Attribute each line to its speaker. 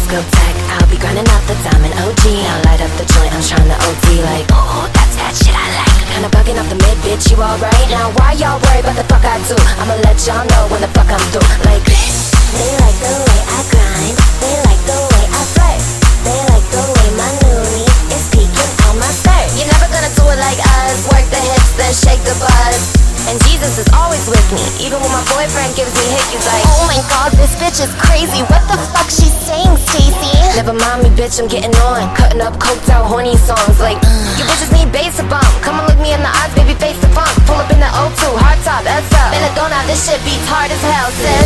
Speaker 1: discotheque, I'll be grinding out the diamond OG. Now light up the joint, I'm tryna OD like, ooh, that's that shit I like. Kinda bugging off the mid, bitch, you alright? Now why y'all worry about the fuck I do? I'ma let y'all know when the fuck I'm through. Like, they like the way I grind, they like the way I flirt, they like the way my noonie is peeking on my skirt. You're never gonna do it like us, work the hips, then shake the buzz. And Jesus is always with me, even when my boyfriend gives me hickeys like, oh my god, this bitch is crazy, what the fuck she saying, Stacy? Never mind me, bitch, I'm getting on, cutting up coked out horny songs like, you bitches need bass to bump, come and look me in the eyes, baby, face the funk. Pull up in the O2, hard top, S up, Benadonna, this shit beats hard as hell, sis.